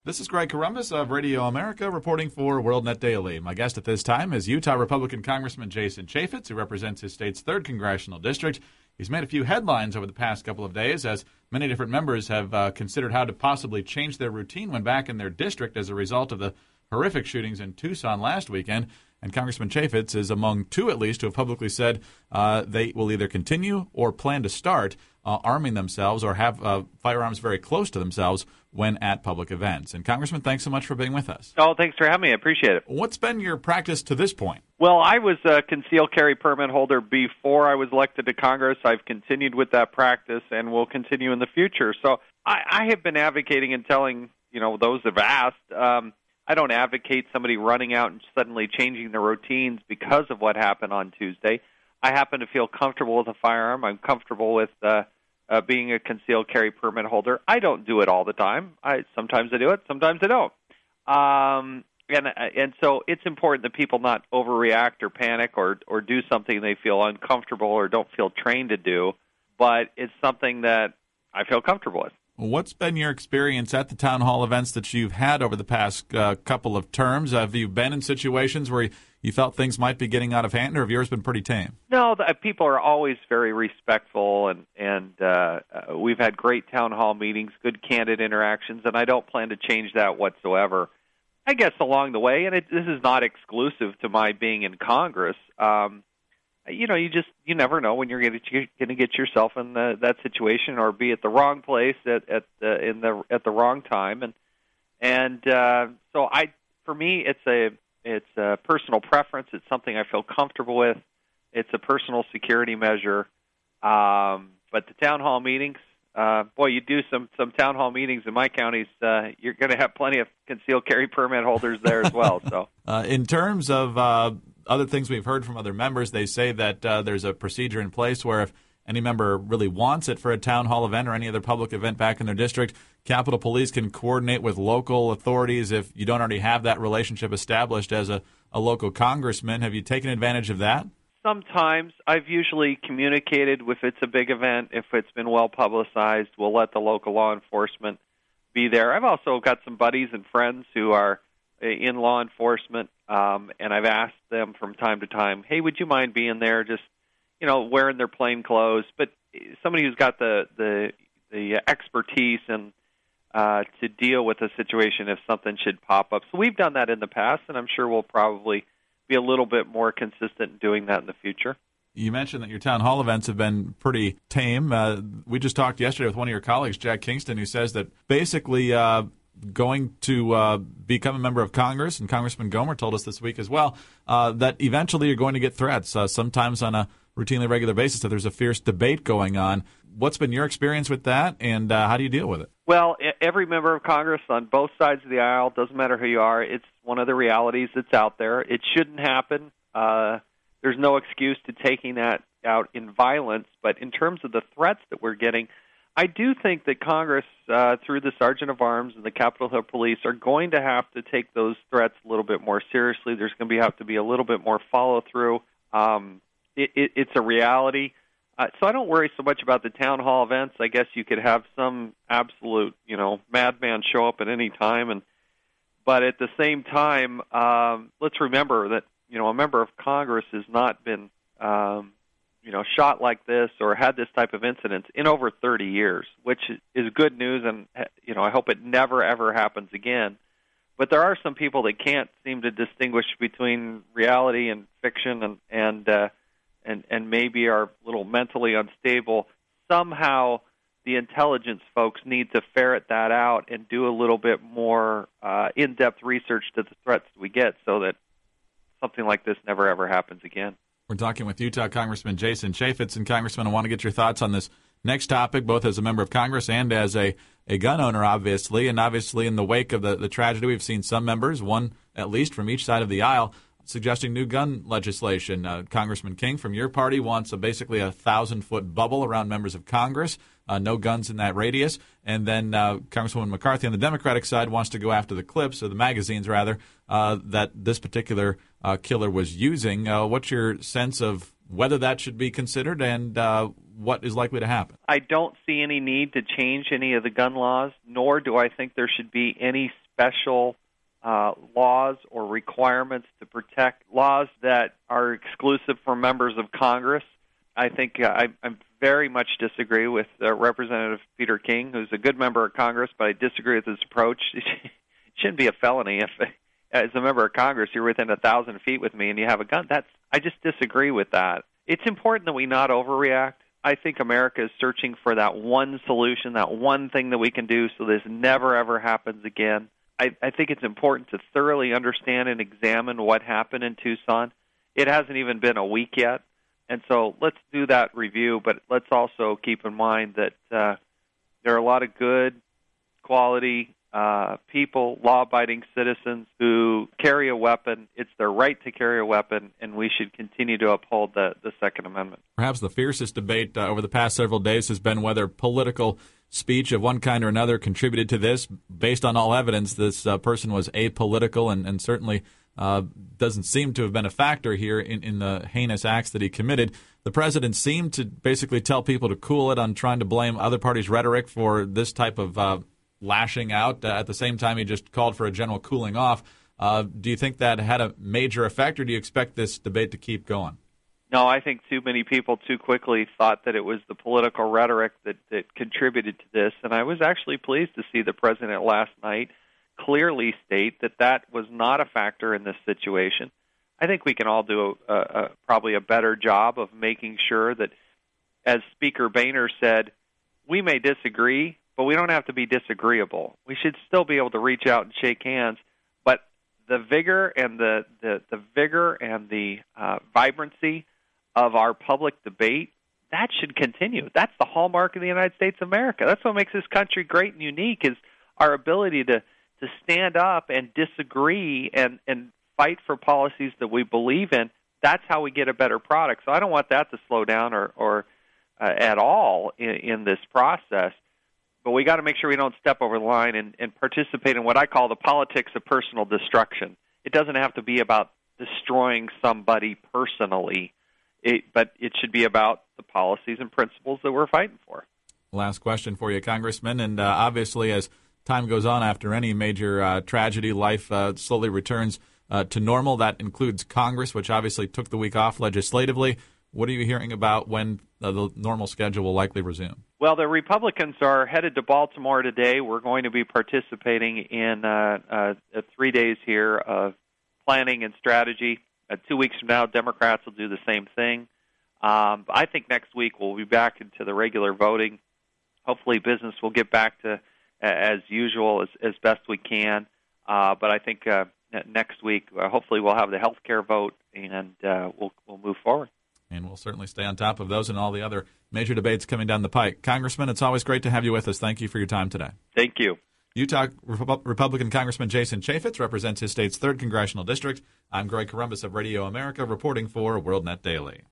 This is Greg Corombos of Radio America reporting for WorldNet Daily. My guest at this time is Utah Republican Congressman Jason Chaffetz, who represents his state's 3rd Congressional District. He's made a few headlines over the past couple of days as many different members have considered how to possibly change their routine when back in their district as a result of the horrific shootings in Tucson last weekend. And Congressman Chaffetz is among 2, at least, who have publicly said they will either continue or plan to start arming themselves or have firearms very close to themselves when at public events. And Congressman, thanks so much for being with us. Oh, thanks for having me. I appreciate it. What's been your practice to this point? Well, I was a concealed carry permit holder before I was elected to Congress. I've continued with that practice and will continue in the future. So I have been advocating and telling, those who have asked, I don't advocate somebody running out and suddenly changing their routines because of what happened on Tuesday. I happen to feel comfortable with a firearm. I'm comfortable with being a concealed carry permit holder. I don't do it all the time. Sometimes I do it, sometimes I don't. And so it's important that people not overreact or panic or do something they feel uncomfortable or don't feel trained to do, but it's something that I feel comfortable with. What's been your experience at the town hall events that you've had over the past couple of terms? Have you been in situations where you felt things might be getting out of hand, or have yours been pretty tame? No, people are always very respectful, and we've had great town hall meetings, good candid interactions, and I don't plan to change that whatsoever. I guess along the way, and this is not exclusive to my being in Congress, you never know when you're going to get yourself in that situation or be at the wrong place at the wrong time, and so for me it's a personal preference. It's something I feel comfortable with. It's a personal security measure. But the town hall meetings, you do some town hall meetings in my counties, you're going to have plenty of concealed carry permit holders there as well. So, in terms of other things we've heard from other members, they say that there's a procedure in place where if any member really wants it for a town hall event or any other public event back in their district, Capitol Police can coordinate with local authorities if you don't already have that relationship established as a local congressman. Have you taken advantage of that? Sometimes. I've usually communicated if it's a big event, if it's been well publicized, we'll let the local law enforcement be there. I've also got some buddies and friends who are in law enforcement, and I've asked them from time to time, hey, would you mind being there, just wearing their plain clothes, but somebody who's got the expertise and to deal with a situation if something should pop up. So we've done that in the past, and I'm sure we'll probably be a little bit more consistent in doing that in the future. You mentioned that your town hall events have been pretty tame. We just talked yesterday with one of your colleagues, Jack Kingston, who says that basically going to become a member of Congress, and Congressman Gomer told us this week as well, that eventually you're going to get threats, sometimes on a routinely regular basis, that there's a fierce debate going on. What's been your experience with that, and how do you deal with it? Well, every member of Congress on both sides of the aisle, doesn't matter who you are, it's one of the realities that's out there. It shouldn't happen. There's no excuse to taking that out in violence, but in terms of the threats that we're getting, I do think that Congress, through the Sergeant of Arms and the Capitol Hill Police, are going to have to take those threats a little bit more seriously. There's going to have to be a little bit more follow-through. It's a reality. So I don't worry so much about the town hall events. I guess you could have some absolute, madman show up at any time. But at the same time, let's remember that, a member of Congress has not been, shot like this or had this type of incident in over 30 years, which is good news. And, I hope it never, ever happens again. But there are some people that can't seem to distinguish between reality and fiction and maybe are a little mentally unstable. Somehow the intelligence folks need to ferret that out and do a little bit more in-depth research to the threats we get so that something like this never, ever happens again. We're talking with Utah Congressman Jason Chaffetz. And, Congressman, I want to get your thoughts on this next topic, both as a member of Congress and as a gun owner, obviously. And obviously in the wake of the tragedy, we've seen some members, one at least from each side of the aisle, suggesting new gun legislation. Congressman King from your party wants basically a 1,000-foot bubble around members of Congress, no guns in that radius. And then Congresswoman McCarthy on the Democratic side wants to go after the clips, or the magazines rather, that this particular killer was using. What's your sense of whether that should be considered and what is likely to happen? I don't see any need to change any of the gun laws, nor do I think there should be any special laws or requirements to protect laws that are exclusive for members of Congress. I think I very much disagree with Representative Peter King, who's a good member of Congress, but I disagree with his approach. It shouldn't be a felony if, as a member of Congress, you're within 1,000 feet with me and you have a gun. I just disagree with that. It's important that we not overreact. I think America is searching for that one solution, that one thing that we can do so this never, ever happens again. I think it's important to thoroughly understand and examine what happened in Tucson. It hasn't even been a week yet, and so let's do that review, but let's also keep in mind that there are a lot of good, quality people, law-abiding citizens who carry a weapon. It's their right to carry a weapon, and we should continue to uphold the Second Amendment. Perhaps the fiercest debate over the past several days has been whether political speech of one kind or another contributed to this. Based on all evidence, this person was apolitical and certainly doesn't seem to have been a factor here in the heinous acts that he committed. The president seemed to basically tell people to cool it on trying to blame other parties' rhetoric for this type of lashing out. At the same time, he just called for a general cooling off. Do you think that had a major effect, or do you expect this debate to keep going? No, I think too many people too quickly thought that it was the political rhetoric that contributed to this, and I was actually pleased to see the president last night clearly state that was not a factor in this situation. I think we can all do probably a better job of making sure that, as Speaker Boehner said, we may disagree, but we don't have to be disagreeable. We should still be able to reach out and shake hands, but the vigor and the vibrancy of our public debate, that should continue. That's the hallmark of the United States of America. That's what makes this country great and unique, is our ability to stand up and disagree and fight for policies that we believe in. That's how we get a better product. So I don't want that to slow down or at all in this process. But we got to make sure we don't step over the line and participate in what I call the politics of personal destruction. It doesn't have to be about destroying somebody personally, but it should be about the policies and principles that we're fighting for. Last question for you, Congressman, and obviously as time goes on after any major tragedy, life slowly returns to normal. That includes Congress, which obviously took the week off legislatively. What are you hearing about when the normal schedule will likely resume? Well, the Republicans are headed to Baltimore today. We're going to be participating in 3 days here of planning and strategy. 2 weeks from now, Democrats will do the same thing. I think next week we'll be back into the regular voting. Hopefully business will get back to as usual as best we can. But I think next week, hopefully we'll have the health care vote, and we'll move forward. And we'll certainly stay on top of those and all the other major debates coming down the pike. Congressman, it's always great to have you with us. Thank you for your time today. Thank you. Utah Republican Congressman Jason Chaffetz represents his state's 3rd Congressional District. I'm Greg Corombos of Radio America, reporting for WorldNet Daily.